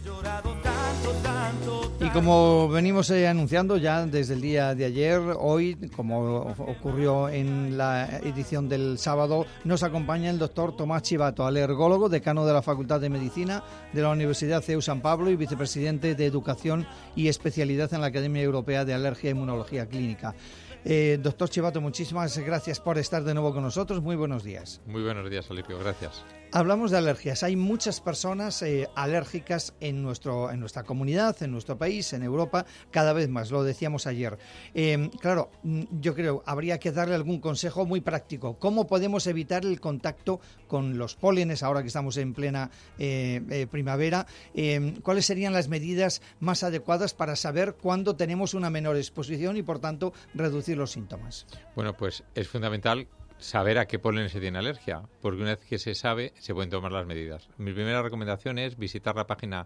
Y como venimos anunciando ya desde el día de ayer, hoy, como ocurrió en la edición del sábado, nos acompaña el doctor Tomás Chivato, alergólogo, decano de la Facultad de Medicina de la Universidad CEU San Pablo y vicepresidente de Educación y Especialidad en la Academia Europea de Alergia e Inmunología Clínica. Doctor Chivato, muchísimas gracias por estar de nuevo con nosotros. Muy buenos días. Muy buenos días, Alipio. Gracias. Hablamos de alergias. Hay muchas personas alérgicas en nuestra comunidad, en nuestro país, en Europa, cada vez más, lo decíamos ayer. Claro, yo creo habría que darle algún consejo muy práctico. ¿Cómo podemos evitar el contacto con los pólenes ahora que estamos en plena primavera? ¿Cuáles serían las medidas más adecuadas para saber cuándo tenemos una menor exposición y, por tanto, reducir los síntomas? Bueno, pues es fundamental saber a qué polen se tiene alergia, porque una vez que se sabe, se pueden tomar las medidas. Mi primera recomendación es visitar la página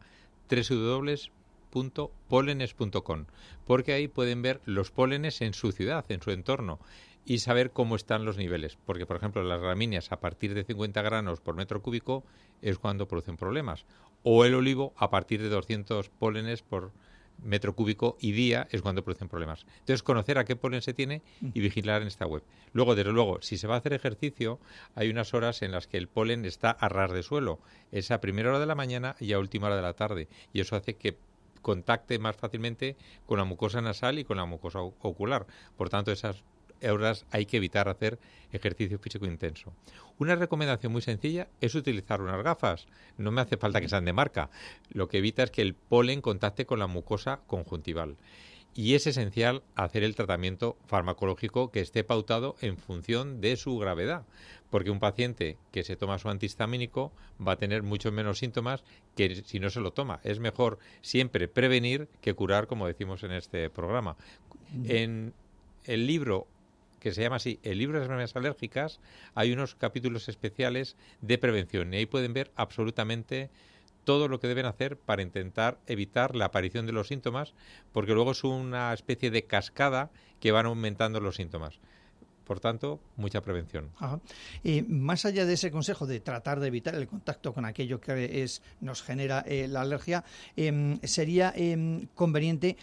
www.polenes.com, porque ahí pueden ver los pólenes en su ciudad, en su entorno, y saber cómo están los niveles. Porque, por ejemplo, las gramíneas a partir de 50 granos por metro cúbico es cuando producen problemas. O el olivo a partir de 200 pólenes por metro cúbico y día es cuando producen problemas. Entonces, conocer a qué polen se tiene y vigilar en esta web. Luego, desde luego, si se va a hacer ejercicio, hay unas horas en las que el polen está a ras de suelo. Es a primera hora de la mañana y a última hora de la tarde. Y eso hace que contacte más fácilmente con la mucosa nasal y con la mucosa ocular. Por tanto, esas horas hay que evitar hacer ejercicio físico intenso. Una recomendación muy sencilla es utilizar unas gafas. No me hace falta que sean de marca. Lo que evita es que el polen contacte con la mucosa conjuntival. Y es esencial hacer el tratamiento farmacológico que esté pautado en función de su gravedad, porque un paciente que se toma su antihistamínico va a tener muchos menos síntomas que si no se lo toma. Es mejor siempre prevenir que curar, como decimos en este programa. En el libro que se llama así, el libro de las enfermedades alérgicas, hay unos capítulos especiales de prevención y ahí pueden ver absolutamente todo lo que deben hacer para intentar evitar la aparición de los síntomas, porque luego es una especie de cascada que van aumentando los síntomas. Por tanto, mucha prevención. Ajá. Más allá de ese consejo de tratar de evitar el contacto con aquello que nos genera la alergia, sería conveniente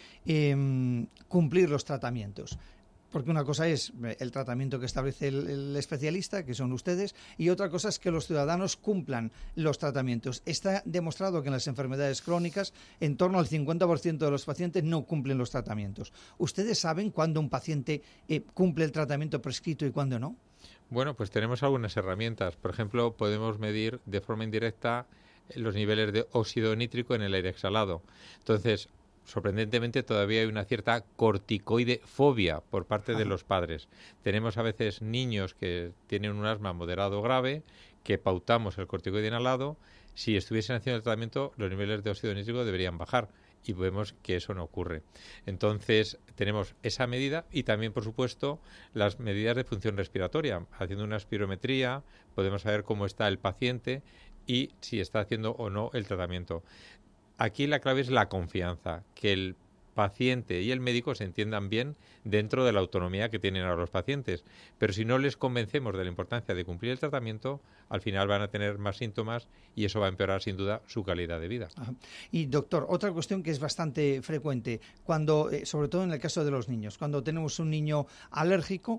cumplir los tratamientos. Porque una cosa es el tratamiento que establece el especialista, que son ustedes, y otra cosa es que los ciudadanos cumplan los tratamientos. Está demostrado que en las enfermedades crónicas, en torno al 50% de los pacientes no cumplen los tratamientos. ¿Ustedes saben cuándo un paciente cumple el tratamiento prescrito y cuándo no? Bueno, pues tenemos algunas herramientas. Por ejemplo, podemos medir de forma indirecta los niveles de óxido nítrico en el aire exhalado. Entonces, sorprendentemente todavía hay una cierta corticoidefobia por parte de los padres. Tenemos a veces niños que tienen un asma moderado o grave, que pautamos el corticoide inhalado. Si estuviesen haciendo el tratamiento, los niveles de óxido nítrico deberían bajar y vemos que eso no ocurre. Entonces, tenemos esa medida y también, por supuesto, las medidas de función respiratoria. Haciendo una espirometría podemos saber cómo está el paciente y si está haciendo o no el tratamiento. Aquí la clave es la confianza, que el paciente y el médico se entiendan bien dentro de la autonomía que tienen ahora los pacientes. Pero si no les convencemos de la importancia de cumplir el tratamiento, al final van a tener más síntomas y eso va a empeorar sin duda su calidad de vida. Ajá. Y doctor, otra cuestión que es bastante frecuente, cuando, sobre todo en el caso de los niños, cuando tenemos un niño alérgico,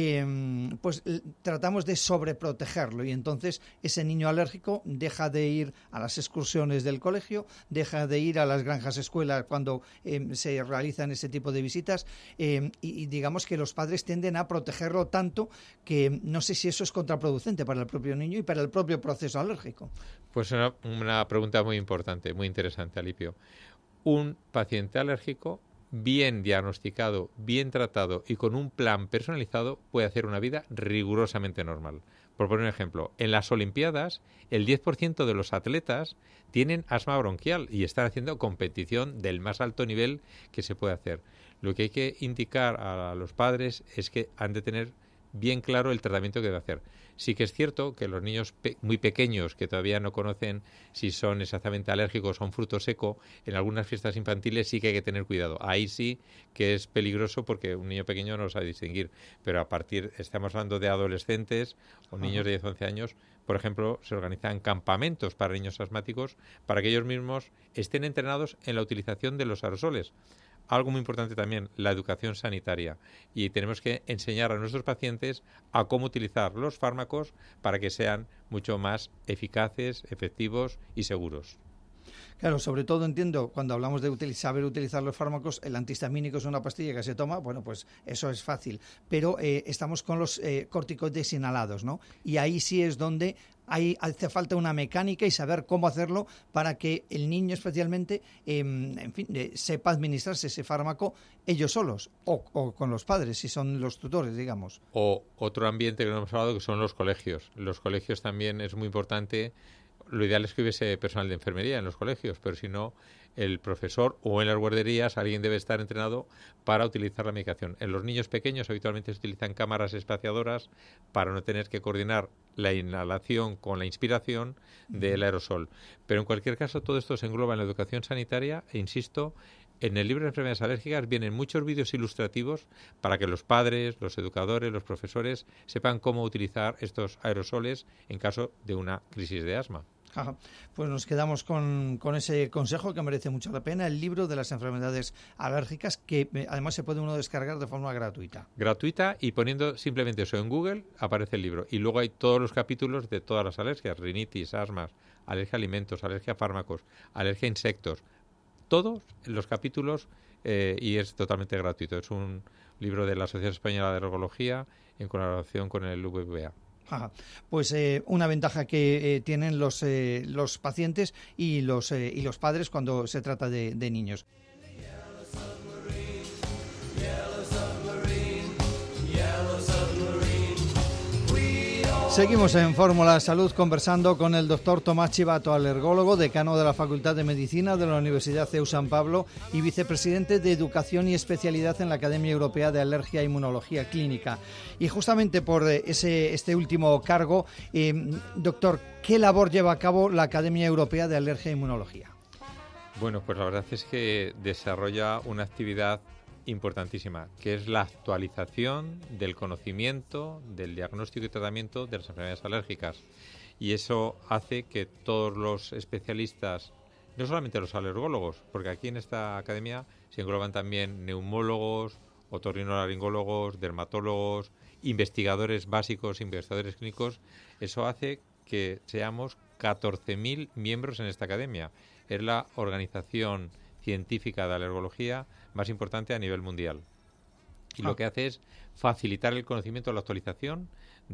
pues tratamos de sobreprotegerlo y entonces ese niño alérgico deja de ir a las excursiones del colegio, deja de ir a las granjas escuelas cuando se realizan ese tipo de visitas y digamos que los padres tienden a protegerlo tanto que no sé si eso es contraproducente para el propio niño y para el propio proceso alérgico. Pues una pregunta muy importante, muy interesante, Alipio. Un paciente alérgico bien diagnosticado, bien tratado y con un plan personalizado puede hacer una vida rigurosamente normal. Por poner un ejemplo, en las Olimpiadas el 10% de los atletas tienen asma bronquial y están haciendo competición del más alto nivel que se puede hacer. Lo que hay que indicar a los padres es que han de tener bien claro el tratamiento que debe hacer. Sí que es cierto que los niños muy pequeños que todavía no conocen si son exactamente alérgicos a un fruto seco, en algunas fiestas infantiles sí que hay que tener cuidado. Ahí sí que es peligroso porque un niño pequeño no lo sabe distinguir, pero estamos hablando de adolescentes o niños de 10 o 11 años, por ejemplo, se organizan campamentos para niños asmáticos para que ellos mismos estén entrenados en la utilización de los aerosoles. Algo muy importante también, la educación sanitaria. Y tenemos que enseñar a nuestros pacientes a cómo utilizar los fármacos para que sean mucho más eficaces, efectivos y seguros. Claro, sobre todo entiendo, cuando hablamos de saber utilizar los fármacos, el antihistamínico es una pastilla que se toma, bueno, pues eso es fácil. Pero estamos con los corticoides inhalados, ¿no? Y ahí sí es donde hace falta una mecánica y saber cómo hacerlo para que el niño especialmente, en fin, sepa administrarse ese fármaco ellos solos o con los padres, si son los tutores, digamos. O otro ambiente que no hemos hablado, que son los colegios. Los colegios también es muy importante. Lo ideal es que hubiese personal de enfermería en los colegios, pero si no, el profesor o en las guarderías alguien debe estar entrenado para utilizar la medicación. En los niños pequeños habitualmente se utilizan cámaras espaciadoras para no tener que coordinar la inhalación con la inspiración del aerosol. Pero en cualquier caso, todo esto se engloba en la educación sanitaria e, insisto, en el libro de enfermedades alérgicas vienen muchos vídeos ilustrativos para que los padres, los educadores, los profesores sepan cómo utilizar estos aerosoles en caso de una crisis de asma. Ajá. Pues nos quedamos con ese consejo que merece mucho la pena, el libro de las enfermedades alérgicas, que además se puede uno descargar de forma gratuita. Gratuita, y poniendo simplemente eso en Google aparece el libro. Y luego hay todos los capítulos de todas las alergias: rinitis, asmas, alergia a alimentos, alergia a fármacos, alergia a insectos. Todos los capítulos, y es totalmente gratuito. Es un libro de la Asociación Española de Alergología en colaboración con el VVA. Ajá. Pues una ventaja que tienen los pacientes y los padres cuando se trata de niños. Seguimos en Fórmula Salud conversando con el doctor Tomás Chivato, alergólogo, decano de la Facultad de Medicina de la Universidad CEU San Pablo y vicepresidente de Educación y Especialidad en la Academia Europea de Alergia e Inmunología Clínica. Y justamente por este último cargo, doctor, ¿qué labor lleva a cabo la Academia Europea de Alergia e Inmunología? Bueno, pues la verdad es que desarrolla una actividad importantísima, que es la actualización del conocimiento, del diagnóstico y tratamiento de las enfermedades alérgicas. Y eso hace que todos los especialistas, no solamente los alergólogos, porque aquí en esta academia se engloban también neumólogos, otorrinolaringólogos, dermatólogos, investigadores básicos, investigadores clínicos. Eso hace que seamos 14.000 miembros en esta academia. Es la organización científica de alergología más importante a nivel mundial. Y lo que hace es facilitar el conocimiento, la actualización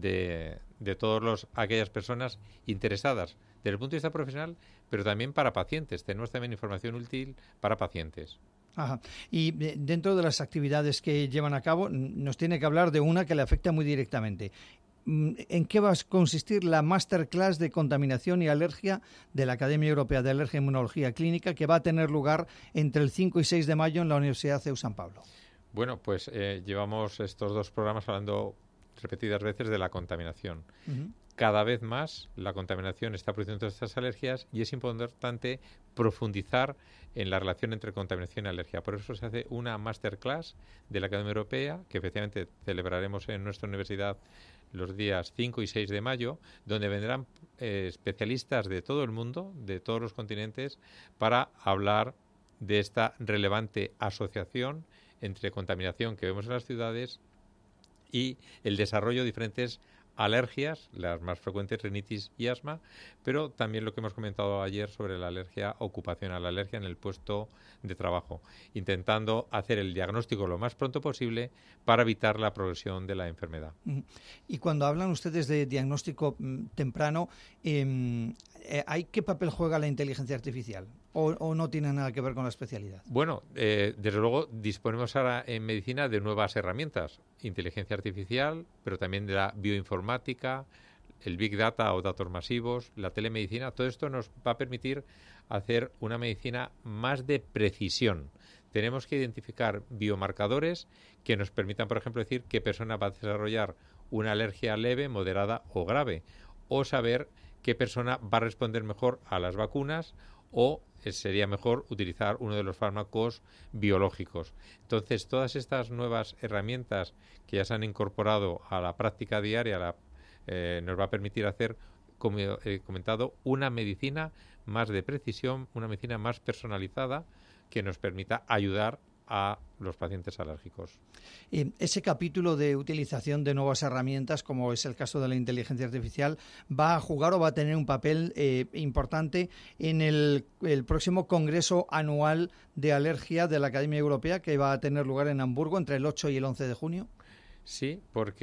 de todas aquellas personas interesadas desde el punto de vista profesional, pero también para pacientes. Tenemos también información útil para pacientes. Ajá. Y dentro de las actividades que llevan a cabo, nos tiene que hablar de una que le afecta muy directamente. ¿En qué va a consistir la Masterclass de Contaminación y Alergia de la Academia Europea de Alergia e Inmunología Clínica, que va a tener lugar entre el 5 y 6 de mayo en la Universidad CEU San Pablo? Bueno, pues llevamos estos dos programas hablando repetidas veces de la contaminación. Uh-huh. Cada vez más la contaminación está produciendo estas alergias y es importante profundizar en la relación entre contaminación y alergia. Por eso se hace una Masterclass de la Academia Europea, que efectivamente celebraremos en nuestra universidad los días 5 y 6 de mayo, donde vendrán especialistas de todo el mundo, de todos los continentes, para hablar de esta relevante asociación entre contaminación que vemos en las ciudades y el desarrollo de diferentes alergias, las más frecuentes, rinitis y asma, pero también lo que hemos comentado ayer sobre la alergia ocupacional, la alergia en el puesto de trabajo, intentando hacer el diagnóstico lo más pronto posible para evitar la progresión de la enfermedad. Y cuando hablan ustedes de diagnóstico temprano, ¿qué papel juega la inteligencia artificial? ¿O no tiene nada que ver con la especialidad? Bueno, desde luego disponemos ahora en medicina de nuevas herramientas, inteligencia artificial, pero también de la bioinformática, el Big Data o datos masivos, la telemedicina. Todo esto nos va a permitir hacer una medicina más de precisión. Tenemos que identificar biomarcadores que nos permitan, por ejemplo, decir qué persona va a desarrollar una alergia leve, moderada o grave, o saber qué persona va a responder mejor a las vacunas o sería mejor utilizar uno de los fármacos biológicos. Entonces, todas estas nuevas herramientas que ya se han incorporado a la práctica diaria nos va a permitir hacer como he comentado, una medicina más de precisión, una medicina más personalizada que nos permita ayudar a los pacientes alérgicos. Ese capítulo de utilización de nuevas herramientas, como es el caso de la inteligencia artificial, va a jugar o va a tener un papel importante en el próximo Congreso Anual de Alergia de la Academia Europea, que va a tener lugar en Hamburgo entre el 8 y el 11 de junio. Sí,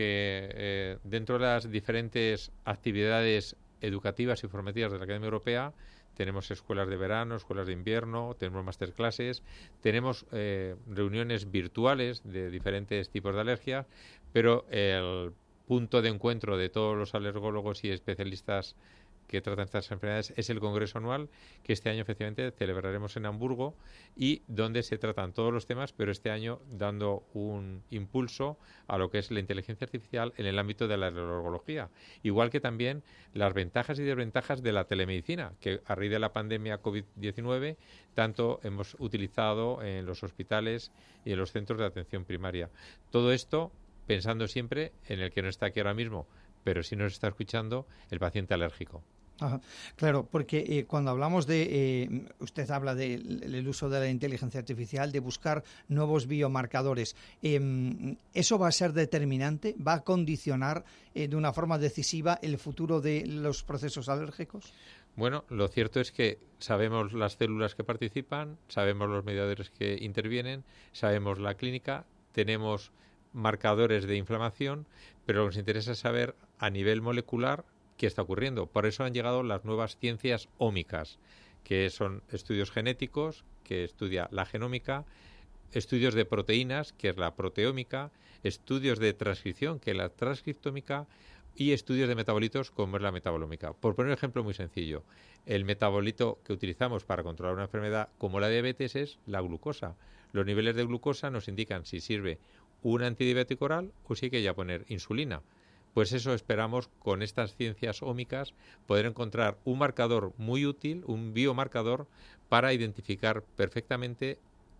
porque dentro de las diferentes actividades educativas y formativas de la Academia Europea tenemos escuelas de verano, escuelas de invierno, tenemos masterclasses, tenemos reuniones virtuales de diferentes tipos de alergia, pero el punto de encuentro de todos los alergólogos y especialistas que tratan estas enfermedades es el Congreso Anual, que este año efectivamente celebraremos en Hamburgo y donde se tratan todos los temas, pero este año dando un impulso a lo que es la inteligencia artificial en el ámbito de la alergología. Igual que también las ventajas y desventajas de la telemedicina, que a raíz de la pandemia COVID-19 tanto hemos utilizado en los hospitales y en los centros de atención primaria. Todo esto pensando siempre en el que no está aquí ahora mismo, pero sí nos está escuchando, el paciente alérgico. Ajá, claro, porque cuando hablamos de, usted habla del uso de la inteligencia artificial, de buscar nuevos biomarcadores, ¿eso va a ser determinante? ¿Va a condicionar de una forma decisiva el futuro de los procesos alérgicos? Bueno, lo cierto es que sabemos las células que participan, sabemos los mediadores que intervienen, sabemos la clínica, tenemos marcadores de inflamación, pero lo que nos interesa es saber a nivel molecular qué está ocurriendo. Por eso han llegado las nuevas ciencias ómicas, que son estudios genéticos, que estudia la genómica, estudios de proteínas, que es la proteómica, estudios de transcripción, que es la transcriptómica, y estudios de metabolitos, como es la metabolómica. Por poner un ejemplo muy sencillo, el metabolito que utilizamos para controlar una enfermedad como la diabetes es la glucosa. Los niveles de glucosa nos indican si sirve un antidiabético oral o si hay que ya poner insulina. Pues eso esperamos con estas ciencias ómicas poder encontrar un marcador muy útil, un biomarcador para identificar perfectamente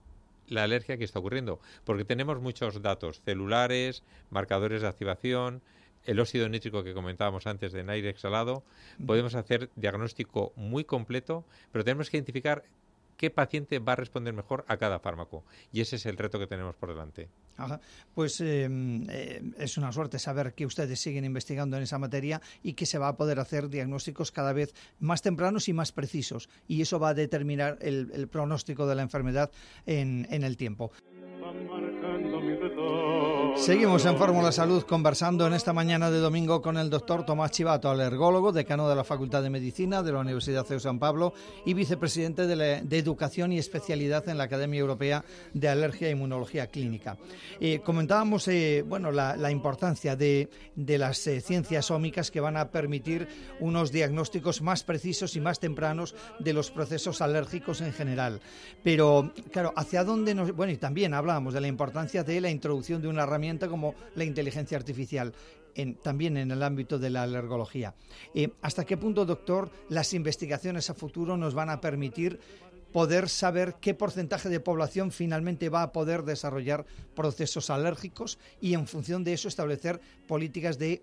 la alergia que está ocurriendo, porque tenemos muchos datos celulares, marcadores de activación, el óxido nítrico que comentábamos antes de aire exhalado, podemos hacer diagnóstico muy completo, pero tenemos que identificar qué paciente va a responder mejor a cada fármaco. Y ese es el reto que tenemos por delante. Ajá. Pues es una suerte saber que ustedes siguen investigando en esa materia y que se va a poder hacer diagnósticos cada vez más tempranos y más precisos. Y eso va a determinar el pronóstico de la enfermedad en el tiempo. Seguimos en Fórmula Salud conversando en esta mañana de domingo con el doctor Tomás Chivato, alergólogo, decano de la Facultad de Medicina de la Universidad CEU San Pablo y vicepresidente de Educación y Especialidad en la Academia Europea de Alergia e Inmunología Clínica. Comentábamos la importancia de las ciencias ómicas que van a permitir unos diagnósticos más precisos y más tempranos de los procesos alérgicos en general. Pero, claro, ¿hacia dónde nos...? Bueno, y también hablábamos de la importancia de la introducción de una herramienta como la inteligencia artificial, también en el ámbito de la alergología. ¿Hasta qué punto, doctor, las investigaciones a futuro nos van a permitir poder saber qué porcentaje de población finalmente va a poder desarrollar procesos alérgicos y en función de eso establecer políticas de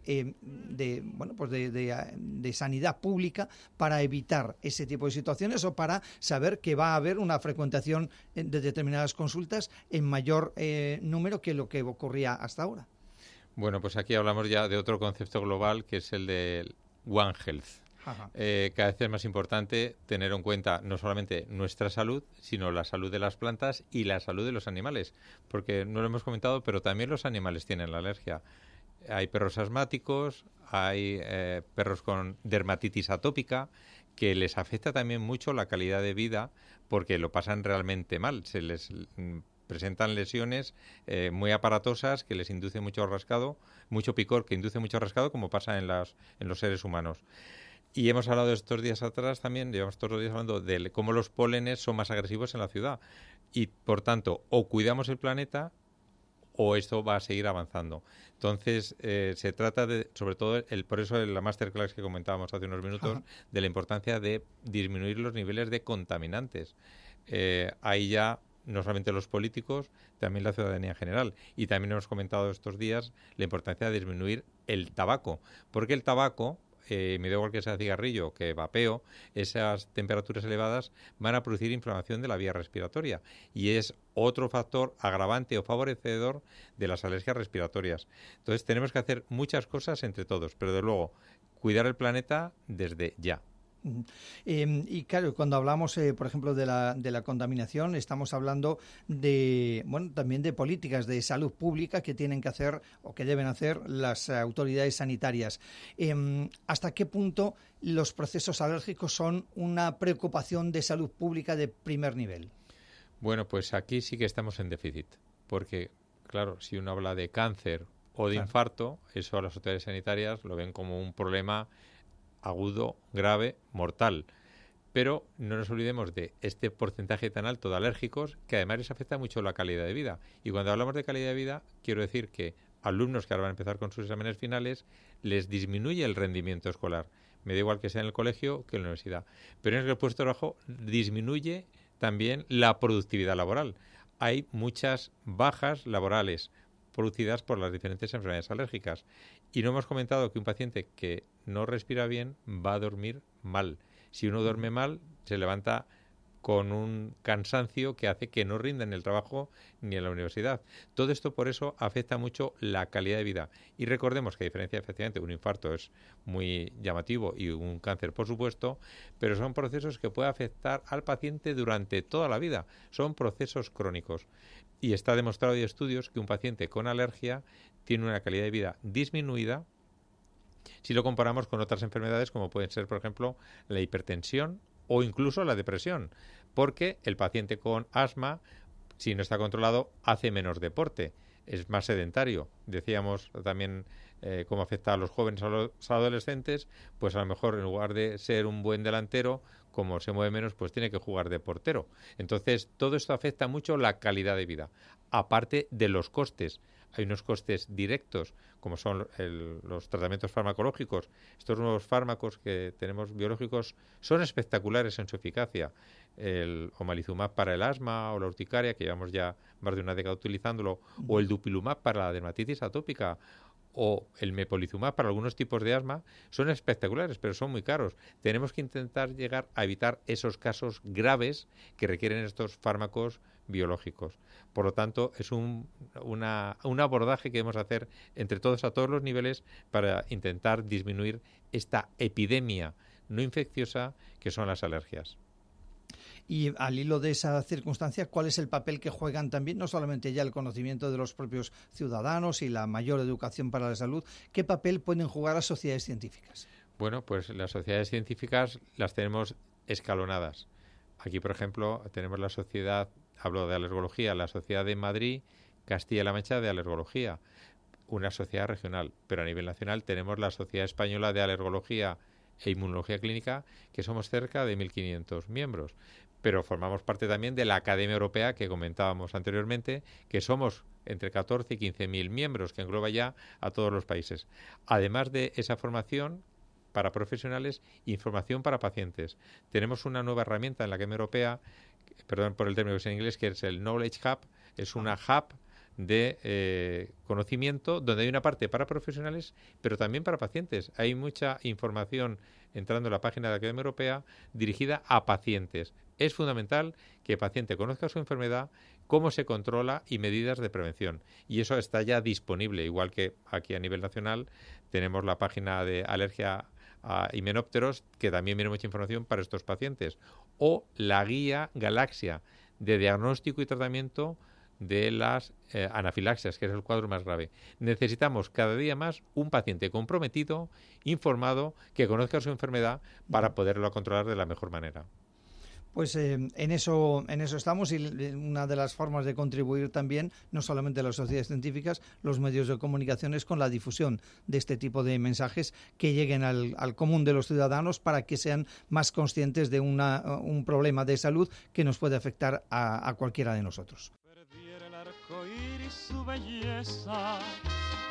sanidad pública para evitar ese tipo de situaciones o para saber que va a haber una frecuentación de determinadas consultas en mayor número que lo que ocurría hasta ahora? Bueno, pues aquí hablamos ya de otro concepto global que es el de One Health. Cada vez es más importante tener en cuenta no solamente nuestra salud, sino la salud de las plantas y la salud de los animales, porque no lo hemos comentado, pero también los animales tienen la alergia. Hay perros asmáticos, hay perros con dermatitis atópica, que les afecta también mucho la calidad de vida porque lo pasan realmente mal, se les presentan lesiones muy aparatosas que les induce mucho rascado, mucho picor que induce mucho rascado, como pasa en los seres humanos. Y hemos hablado estos días atrás también, llevamos todos los días hablando de cómo los pólenes son más agresivos en la ciudad. Y, por tanto, o cuidamos el planeta o esto va a seguir avanzando. Entonces, se trata de, sobre todo, por eso en la masterclass que comentábamos hace unos minutos, de la importancia de disminuir los niveles de contaminantes. Ahí ya, no solamente los políticos, también la ciudadanía en general. Y también hemos comentado estos días la importancia de disminuir el tabaco, porque el tabaco me da igual que sea cigarrillo, que vapeo, esas temperaturas elevadas van a producir inflamación de la vía respiratoria y es otro factor agravante o favorecedor de las alergias respiratorias. Entonces tenemos que hacer muchas cosas entre todos, pero de luego cuidar el planeta desde ya. Y claro, cuando hablamos, por ejemplo, de la contaminación, estamos hablando también de políticas de salud pública que tienen que hacer o que deben hacer las autoridades sanitarias. ¿Hasta qué punto los procesos alérgicos son una preocupación de salud pública de primer nivel? Bueno, pues aquí sí que estamos en déficit, porque, claro, si uno habla de cáncer o de infarto, eso a las autoridades sanitarias lo ven como un problema agudo, grave, mortal. Pero no nos olvidemos de este porcentaje tan alto de alérgicos que además les afecta mucho la calidad de vida. Y cuando hablamos de calidad de vida, quiero decir que alumnos que ahora van a empezar con sus exámenes finales les disminuye el rendimiento escolar. Me da igual que sea en el colegio que en la universidad. Pero en el puesto de trabajo disminuye también la productividad laboral. Hay muchas bajas laborales producidas por las diferentes enfermedades alérgicas. Y no hemos comentado que un paciente que no respira bien va a dormir mal. Si uno duerme mal, se levanta con un cansancio que hace que no rinda en el trabajo ni en la universidad. Todo esto por eso afecta mucho la calidad de vida. Y recordemos que a diferencia, efectivamente, un infarto es muy llamativo y un cáncer, por supuesto, pero son procesos que pueden afectar al paciente durante toda la vida. Son procesos crónicos. Y está demostrado en estudios que un paciente con alergia tiene una calidad de vida disminuida si lo comparamos con otras enfermedades como pueden ser, por ejemplo, la hipertensión o incluso la depresión, porque el paciente con asma, si no está controlado, hace menos deporte, es más sedentario. Decíamos también cómo afecta a los jóvenes, a los adolescentes, pues a lo mejor en lugar de ser un buen delantero, como se mueve menos, pues tiene que jugar de portero. Entonces, todo esto afecta mucho la calidad de vida, aparte de los costes. Hay unos costes directos, como son los tratamientos farmacológicos. Estos nuevos fármacos que tenemos biológicos son espectaculares en su eficacia. El omalizumab para el asma o la urticaria, que llevamos ya más de una década utilizándolo, o el dupilumab para la dermatitis atópica, o el mepolizumab para algunos tipos de asma, son espectaculares, pero son muy caros. Tenemos que intentar llegar a evitar esos casos graves que requieren estos fármacos biológicos. Por lo tanto, es un abordaje que debemos hacer entre todos a todos los niveles para intentar disminuir esta epidemia no infecciosa que son las alergias. Y al hilo de esa circunstancia, ¿cuál es el papel que juegan también, no solamente ya el conocimiento de los propios ciudadanos y la mayor educación para la salud, qué papel pueden jugar las sociedades científicas? Bueno, pues las sociedades científicas las tenemos escalonadas. Aquí, por ejemplo, tenemos la sociedad, hablo de alergología, la Sociedad de Madrid, Castilla-La Mancha de Alergología, una sociedad regional, pero a nivel nacional tenemos la Sociedad Española de Alergología e Inmunología Clínica, que somos cerca de 1.500 miembros. Pero formamos parte también de la Academia Europea que comentábamos anteriormente, que somos entre 14 y 15.000 miembros, que engloba ya a todos los países. Además de esa formación para profesionales, información para pacientes. Tenemos una nueva herramienta en la Academia Europea, perdón por el término que es en inglés, que es el Knowledge Hub. Es una hub de conocimiento donde hay una parte para profesionales pero también para pacientes. Hay mucha información entrando en la página de la Academia Europea dirigida a pacientes. Es fundamental que el paciente conozca su enfermedad, cómo se controla y medidas de prevención. Y eso está ya disponible, igual que aquí a nivel nacional tenemos la página de alergia a himenópteros, que también viene mucha información para estos pacientes. O la guía Galaxia de diagnóstico y tratamiento de las anafilaxias, que es el cuadro más grave. Necesitamos cada día más un paciente comprometido, informado, que conozca su enfermedad para poderlo controlar de la mejor manera. Pues en eso estamos, y una de las formas de contribuir también, no solamente las sociedades científicas, los medios de comunicación, es con la difusión de este tipo de mensajes que lleguen al común de los ciudadanos para que sean más conscientes de un problema de salud que nos puede afectar a cualquiera de nosotros. Perdiera el arco iris su belleza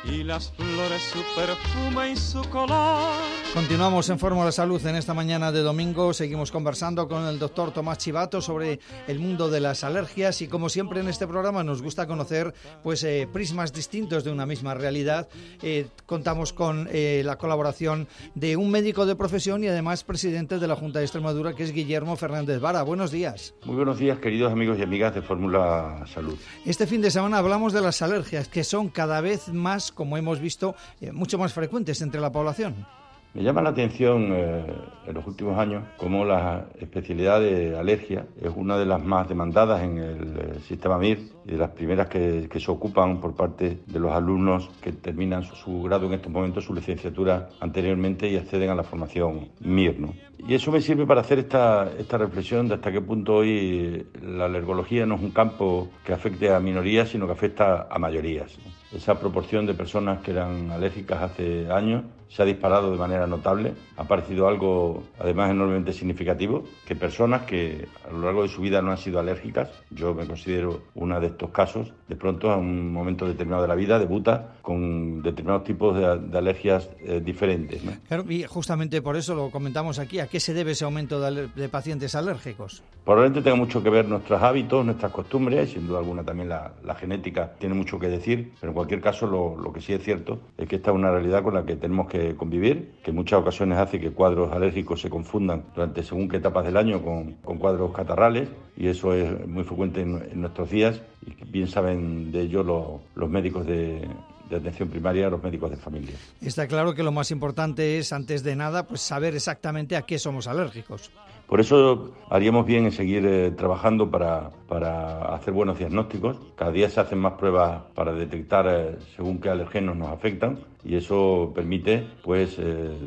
y las flores su perfume y su color. Continuamos en Fórmula Salud en esta mañana de domingo. Seguimos conversando con el doctor Tomás Chivato sobre el mundo de las alergias y, como siempre en este programa, nos gusta conocer prismas distintos de una misma realidad. Contamos con la colaboración de un médico de profesión y además presidente de la Junta de Extremadura, que es Guillermo Fernández Vara. Buenos días. Muy buenos días, queridos amigos y amigas de Fórmula Salud. Este fin de semana hablamos de las alergias, que son cada vez más, como hemos visto, mucho más frecuentes entre la población. Me llama la atención en los últimos años cómo la especialidad de alergia es una de las más demandadas en el sistema MIR y de las primeras que se ocupan por parte de los alumnos que terminan su grado en estos momentos, su licenciatura anteriormente y acceden a la formación MIR, ¿no? Y eso me sirve para hacer esta reflexión de hasta qué punto hoy la alergología no es un campo que afecte a minorías, sino que afecta a mayorías, ¿no? Esa proporción de personas que eran alérgicas hace años se ha disparado de manera notable. Ha parecido algo, además, enormemente significativo, que personas que a lo largo de su vida no han sido alérgicas, yo me considero una de estos casos, de pronto a un momento determinado de la vida debuta con determinados tipos de alergias diferentes, ¿no? Claro, y justamente por eso lo comentamos aquí. ¿A qué se debe ese aumento de pacientes alérgicos? Probablemente tenga mucho que ver nuestros hábitos, nuestras costumbres, y sin duda alguna también la genética tiene mucho que decir, pero en cualquier caso lo que sí es cierto es que esta es una realidad con la que tenemos que convivir, que en muchas ocasiones hace que cuadros alérgicos se confundan durante según qué etapas del año con cuadros catarrales, y eso es muy frecuente en nuestros días, y bien saben de ello los médicos de atención primaria, los médicos de familia. Está claro que lo más importante es, antes de nada, pues saber exactamente a qué somos alérgicos. Por eso haríamos bien en seguir trabajando para hacer buenos diagnósticos. Cada día se hacen más pruebas para detectar según qué alergenos nos afectan, y eso permite pues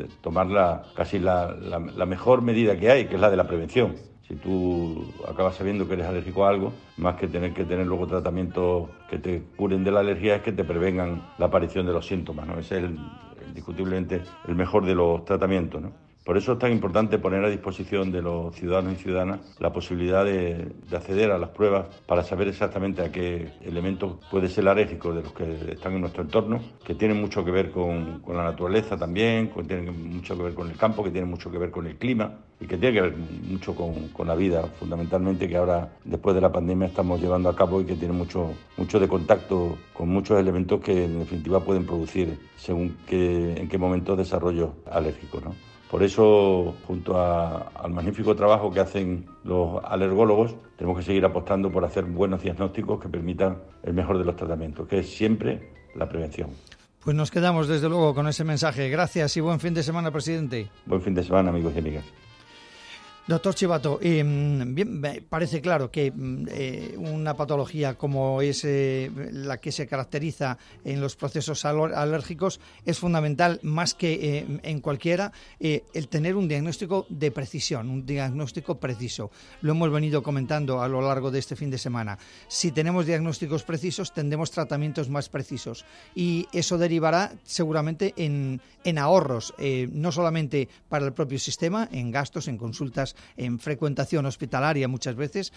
tomar casi la mejor medida que hay, que es la de la prevención. Si tú acabas sabiendo que eres alérgico a algo, más que tener luego tratamientos que te curen de la alergia, es que te prevengan la aparición de los síntomas, ¿no? Ese es indiscutiblemente el mejor de los tratamientos, ¿no? Por eso es tan importante poner a disposición de los ciudadanos y ciudadanas la posibilidad de acceder a las pruebas para saber exactamente a qué elementos puede ser alérgico de los que están en nuestro entorno, que tienen mucho que ver con la naturaleza también, que tienen mucho que ver con el campo, que tienen mucho que ver con el clima y que tiene que ver mucho con la vida, fundamentalmente, que ahora, después de la pandemia, estamos llevando a cabo y que tiene mucho de contacto con muchos elementos que, en definitiva, pueden producir según en qué momentos desarrollo alérgico, ¿no? Por eso, junto al magnífico trabajo que hacen los alergólogos, tenemos que seguir apostando por hacer buenos diagnósticos que permitan el mejor de los tratamientos, que es siempre la prevención. Pues nos quedamos, desde luego, con ese mensaje. Gracias y buen fin de semana, presidente. Buen fin de semana, amigos y amigas. Doctor Chivato, bien, parece claro que una patología como es la que se caracteriza en los procesos alérgicos es fundamental, más que en cualquiera, el tener un diagnóstico de precisión, un diagnóstico preciso. Lo hemos venido comentando a lo largo de este fin de semana. Si tenemos diagnósticos precisos, tendremos tratamientos más precisos, y eso derivará seguramente en ahorros, no solamente para el propio sistema, en gastos, en consultas, en frecuentación hospitalaria muchas veces,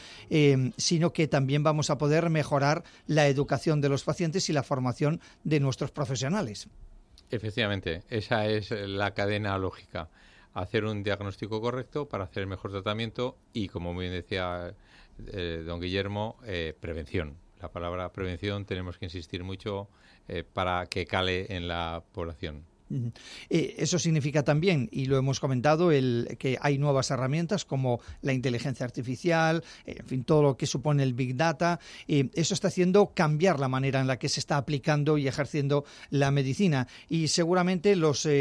sino que también vamos a poder mejorar la educación de los pacientes y la formación de nuestros profesionales. Efectivamente, esa es la cadena lógica. Hacer un diagnóstico correcto para hacer el mejor tratamiento y, como muy bien decía don Guillermo, prevención. La palabra prevención tenemos que insistir mucho para que cale en la población. Eso significa también, y lo hemos comentado, que hay nuevas herramientas como la inteligencia artificial, en fin, todo lo que supone el Big Data. Eso está haciendo cambiar la manera en la que se está aplicando y ejerciendo la medicina, y seguramente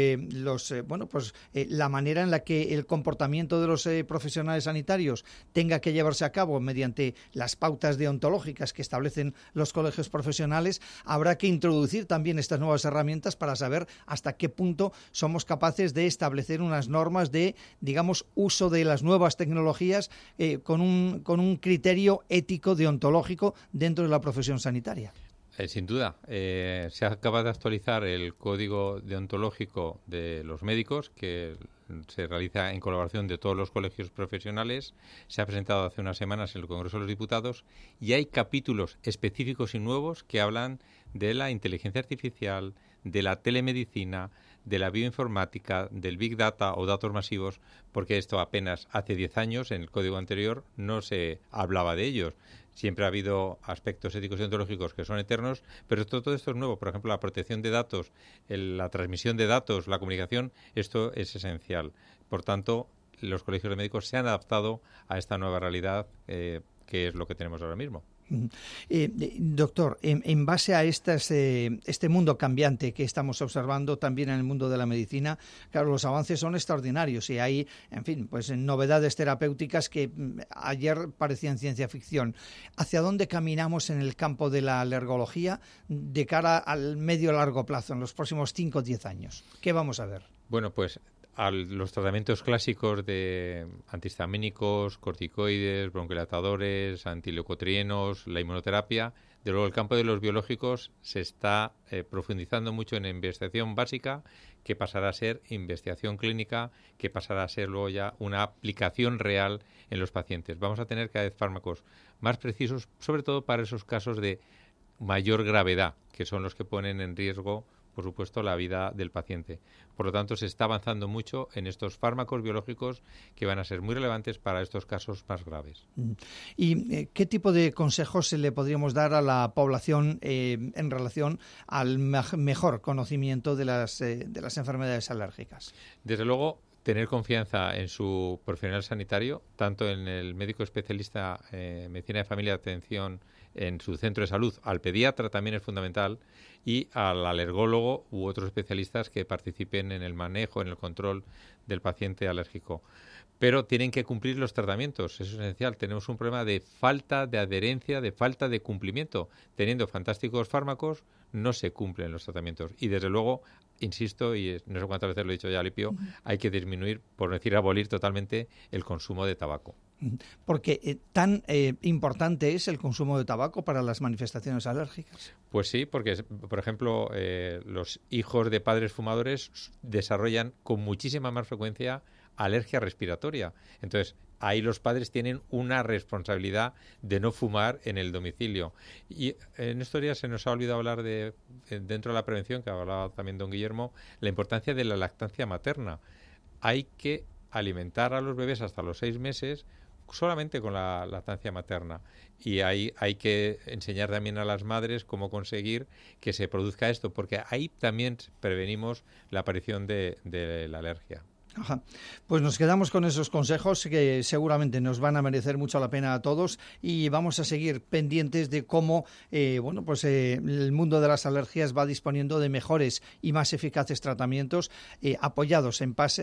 la manera en la que el comportamiento de los profesionales sanitarios tenga que llevarse a cabo mediante las pautas deontológicas que establecen los colegios profesionales. Habrá que introducir también estas nuevas herramientas para saber hasta qué punto somos capaces de establecer unas normas de, digamos, uso de las nuevas tecnologías con un criterio ético, deontológico dentro de la profesión sanitaria. Sin duda. Se acaba de actualizar el código deontológico de los médicos, que se realiza en colaboración de todos los colegios profesionales. Se ha presentado hace unas semanas en el Congreso de los Diputados y hay capítulos específicos y nuevos que hablan de la inteligencia artificial, de la telemedicina, de la bioinformática, del Big Data o datos masivos, porque esto apenas hace 10 años, en el código anterior, no se hablaba de ellos. Siempre ha habido aspectos éticos y ontológicos que son eternos, pero todo esto es nuevo. Por ejemplo, la protección de datos, la transmisión de datos, la comunicación, esto es esencial. Por tanto, los colegios de médicos se han adaptado a esta nueva realidad que es lo que tenemos ahora mismo. Doctor, en base a este mundo cambiante que estamos observando también en el mundo de la medicina, claro, los avances son extraordinarios y hay, en fin, pues novedades terapéuticas que ayer parecían ciencia ficción. ¿Hacia dónde caminamos en el campo de la alergología de cara al medio largo plazo, en los próximos 5 o 10 años? ¿Qué vamos a ver? Bueno, pues los tratamientos clásicos de antihistamínicos, corticoides, bronquilatadores, antileucotrienos, la inmunoterapia. De luego, el campo de los biológicos se está profundizando mucho en investigación básica, que pasará a ser investigación clínica, que pasará a ser luego ya una aplicación real en los pacientes. Vamos a tener cada vez fármacos más precisos, sobre todo para esos casos de mayor gravedad, que son los que ponen en riesgo, por supuesto, la vida del paciente. Por lo tanto, se está avanzando mucho en estos fármacos biológicos que van a ser muy relevantes para estos casos más graves. ¿Y qué tipo de consejos le podríamos dar a la población en relación al mejor conocimiento de las enfermedades alérgicas? Desde luego, tener confianza en su profesional sanitario, tanto en el médico especialista en medicina de familia, atención en su centro de salud, al pediatra también es fundamental, y al alergólogo u otros especialistas que participen en el manejo, en el control del paciente alérgico. Pero tienen que cumplir los tratamientos, eso es esencial. Tenemos un problema de falta de adherencia, de falta de cumplimiento. Teniendo fantásticos fármacos, no se cumplen los tratamientos. Y desde luego, insisto, y no sé cuántas veces lo he dicho ya, Alipio, hay que disminuir, por no decir abolir totalmente, el consumo de tabaco. Porque tan importante es el consumo de tabaco para las manifestaciones alérgicas. Pues sí, porque, por ejemplo, los hijos de padres fumadores desarrollan con muchísima más frecuencia alergia respiratoria. Entonces, ahí los padres tienen una responsabilidad de no fumar en el domicilio. Y en estos días se nos ha olvidado hablar dentro de la prevención, que hablaba también don Guillermo, la importancia de la lactancia materna. Hay que alimentar a los bebés hasta los 6 meses solamente con la lactancia materna. Y hay que enseñar también a las madres cómo conseguir que se produzca esto, porque ahí también prevenimos la aparición de la alergia. Ajá. Pues nos quedamos con esos consejos que seguramente nos van a merecer mucho la pena a todos y vamos a seguir pendientes de cómo el mundo de las alergias va disponiendo de mejores y más eficaces tratamientos apoyados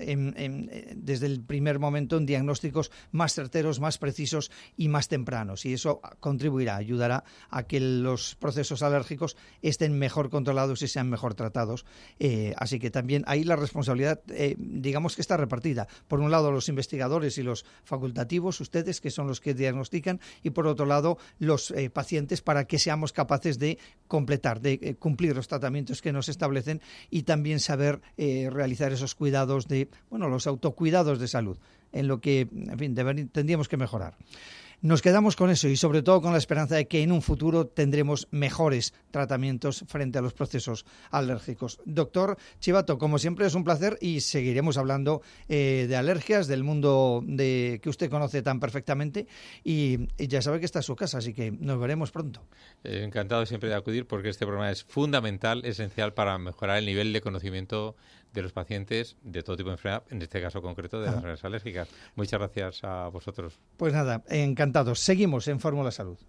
desde el primer momento en diagnósticos más certeros, más precisos y más tempranos, y eso ayudará a que los procesos alérgicos estén mejor controlados y sean mejor tratados. Así que también ahí la responsabilidad, digamos que está repartida. Por un lado, los investigadores y los facultativos, ustedes, que son los que diagnostican, y por otro lado, los pacientes, para que seamos capaces de completar, de cumplir los tratamientos que nos establecen y también saber realizar esos cuidados los autocuidados de salud, en lo que, en fin, tendríamos que mejorar. Nos quedamos con eso y sobre todo con la esperanza de que en un futuro tendremos mejores tratamientos frente a los procesos alérgicos. Doctor Chivato, como siempre es un placer y seguiremos hablando de alergias, del mundo que usted conoce tan perfectamente y ya sabe que está en su casa, así que nos veremos pronto. Encantado siempre de acudir porque este programa es fundamental, esencial para mejorar el nivel de conocimiento de los pacientes de todo tipo de enfermedad, en este caso concreto de las enfermedades alérgicas. Muchas gracias a vosotros. Pues nada, encantados. Seguimos en Fórmula Salud.